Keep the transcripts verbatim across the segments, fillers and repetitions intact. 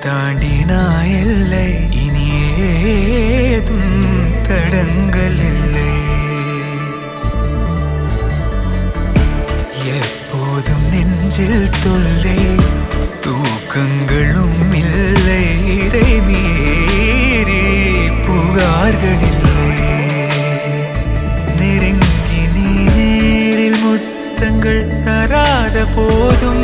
தாண்டினா எல்லை இனி ஏதும் தடங்கள் இல்லை. எப்போதும் நெஞ்சில் தொல்லை தூக்கங்களும் இல்லை. இதை மீறி புகார்கள் இல்லை. நெருங்கி நீ நேரில் முத்தங்கள் தராத போதும்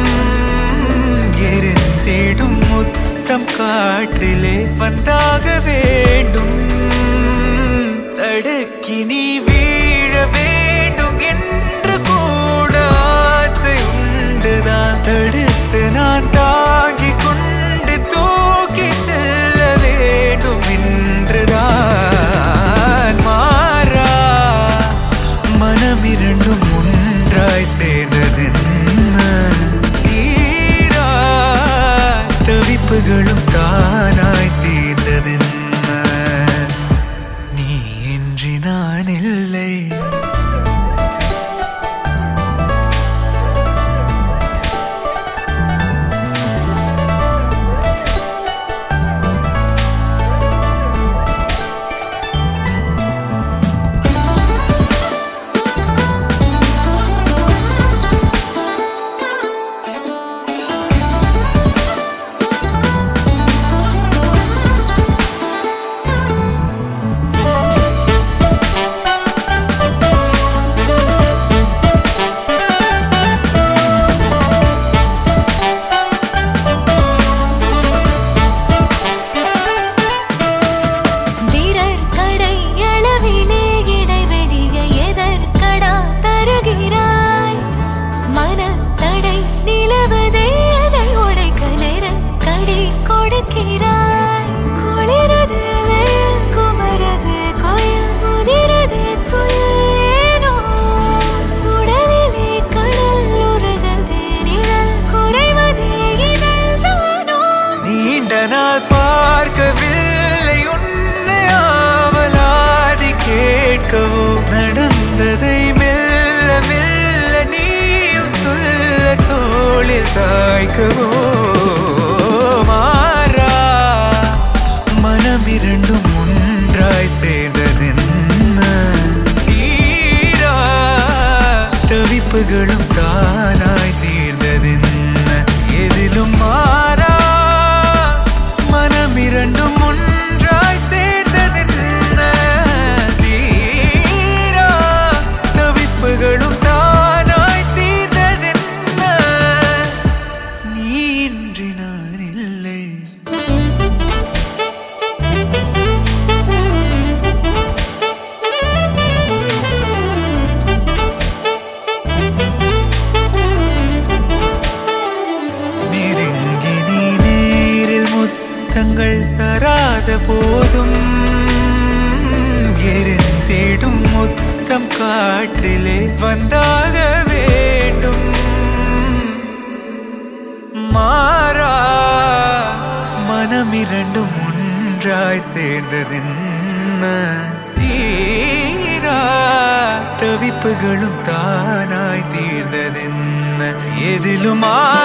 எரிந்திடும் முத்தம் காற்றிலே வந்தாக வேண்டும். தடுக்கி நீ வீழ வேண்டும் என்று கூட ஆசை உண்டுதான். தடுத்து நான் தாங்கிக் கொண்டு தூக்கி செல்ல வேண்டும் என்றுதான். மாறா மனம் இரண்டும் ஒன்றாய் சேர்ந்ததென்ன. தீரா தவிப்புகளும் தானாய் தீர்ந்ததென்ன. நீ இன்றி நான் இல்லை. பார்க்கவில்லை உன்னை ஆவலாதி கேட்கவோ. நடந்ததை மெல்ல மெல்ல நீயும் சொல்ல தோளில் சாய்க்கவோ. மாறா மனம் இரண்டும் ஒன்றாய் சேர்ந்ததென்ன. தீரா தவிப்புகளும் தானாய் தீர்ந்ததென்ன. எதிலும் மாறா மனம் இரண்டும் ஒன்றாய் சேர்ந்ததென்ன. தீரா தவிப்புகளும் தானாய் தீர்ந்ததென்ன. நீ இன்றி நான் இல்லை. நெருங்கி நீ நேரில் முத்தங்கள் தராத போதும் எரிந்திடும் முத்தம் காற்றிலே வந்தாக வேண்டும். மாறா மனம் இரண்டும் ஒன்றாய் சேர்ந்ததென்ன. தீரா தவிப்புகளும் தானாய் தீர்ந்ததென்ன. எதிலும்